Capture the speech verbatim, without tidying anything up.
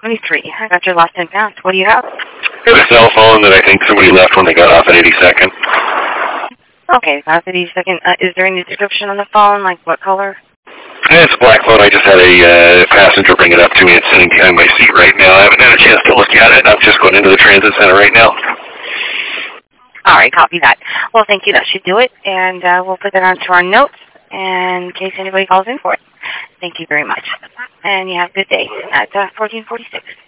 twenty-three. I got your last ten pounds. What do you have? I have a cell phone that I think somebody left when they got off at eighty-second. Okay, off at eighty-second. Uh, is there any description on the phone, like what color? It's a black phone. I just had a uh, passenger bring it up to me. It's sitting behind my seat right now. I haven't had a chance to look at it. I'm just going into the transit center right now. All right, copy that. Well, thank you. That should do it, and uh, we'll put that onto our notes in case anybody calls in for it. Thank you very much. And you have a good day at uh, fourteen forty-six.